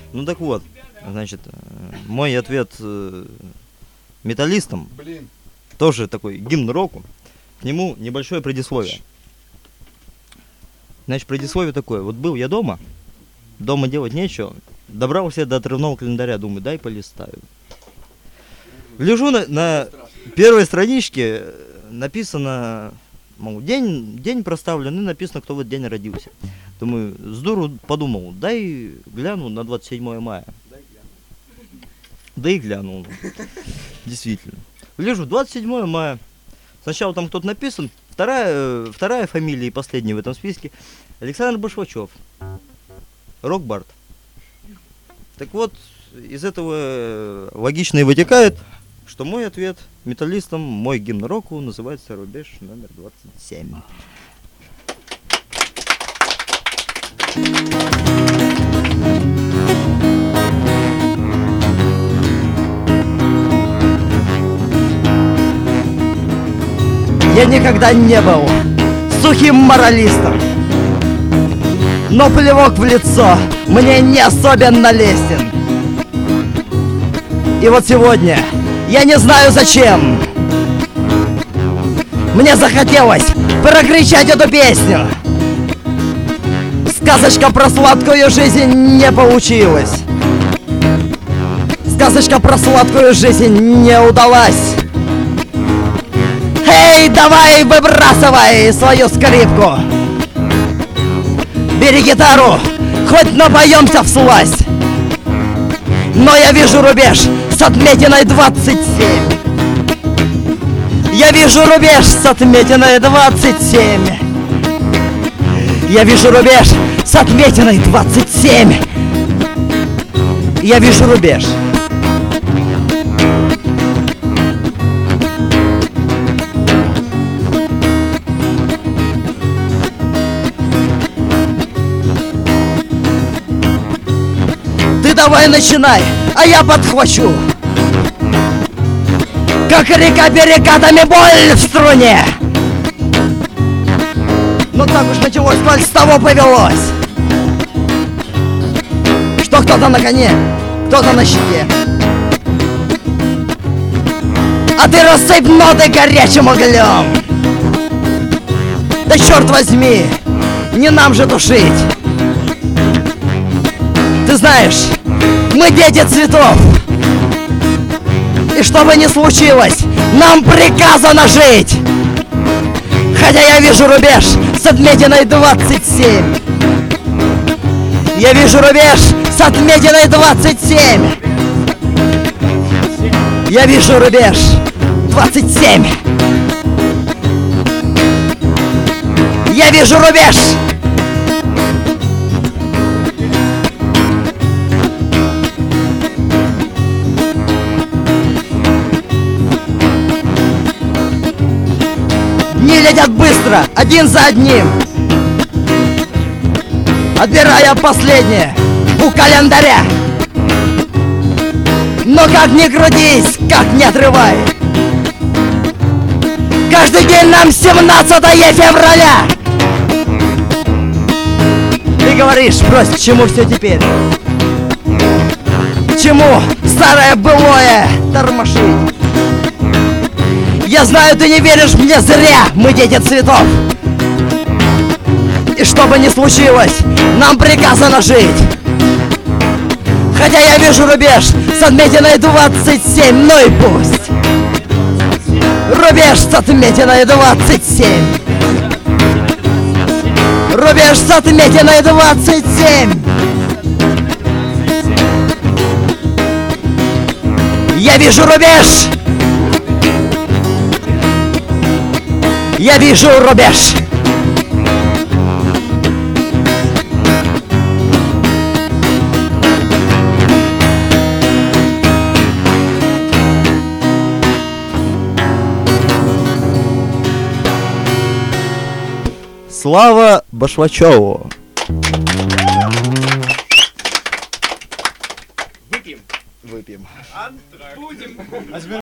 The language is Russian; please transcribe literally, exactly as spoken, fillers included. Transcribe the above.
Ну так вот, значит, мой ответ э, металлистам, Блин. тоже такой гимн року, к нему небольшое предисловие. Значит, предисловие такое. Вот был я дома, дома делать нечего, добрался до отрывного календаря, думаю, дай полистаю. Гляжу на, на первой страничке, написано, мол, день, день проставлен, и написано, кто в этот день родился. Думаю, здорово, подумал, дай гляну на двадцать седьмое мая. Да и глянул. Действительно. Гляжу, двадцать седьмое мая. Сначала там кто-то написан, вторая, вторая фамилия и последняя в этом списке. Александр Башвачев. Рок-бард. Так вот, из этого логично и вытекает, что мой ответ металлистам, мой гимн року называется «Рубеж номер двадцать семь». Я никогда не был сухим моралистом, но плевок в лицо мне не особенно лестен. И вот сегодня, я не знаю зачем, мне захотелось прокричать эту песню. Сказочка про сладкую жизнь не получилась. Сказочка про сладкую жизнь не удалась. Эй, давай выбрасывай свою скрипку. Бери гитару, хоть напоемся всласть. Но я вижу рубеж с отметиной двадцать семь. Я вижу рубеж с отметиной двадцать семь. Я вижу рубеж с отметиной двадцать семь. Я вижу рубеж. Ты давай начинай, а я подхвачу. Как река перекатами, боль в струне. Но так уж началось, коль с того повелось, что кто-то на коне, кто-то на щеке. А ты рассыпь ноты горячим углем. Да черт возьми, не нам же тушить. Ты знаешь, мы дети цветов. И что бы ни случилось, нам приказано жить. Хотя я вижу рубеж с отметиной двадцать семь. Я вижу рубеж с отметиной двадцать семь. Я вижу рубеж двадцать семь. Я вижу рубеж. Дни летят быстро, один за одним, отбирая последнее у календаря. Но как ни крутись, как ни отрывай, каждый день нам семнадцатое февраля. Ты говоришь, брось, к чему все теперь? К чему старое былое тормошить? Я знаю, ты не веришь мне зря, мы дети цветов. И что бы ни случилось, нам приказано жить. Хотя я вижу рубеж с отметиной двадцать семь, ну и пусть. Рубеж с отметиной двадцать семь. Рубеж с отметиной двадцать семь. Я вижу рубеж. Я вижу рубеж. Слава Башвачеву! Выпьем. Выпьем. Будем.